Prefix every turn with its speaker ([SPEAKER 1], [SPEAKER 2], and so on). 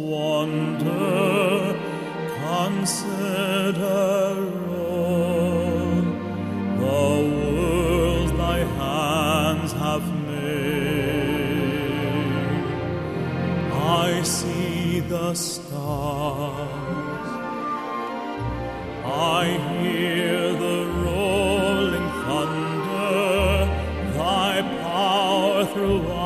[SPEAKER 1] wonder, consider all the world thy hands have made. I see the stars, I hear the rolling thunder, thy power throughout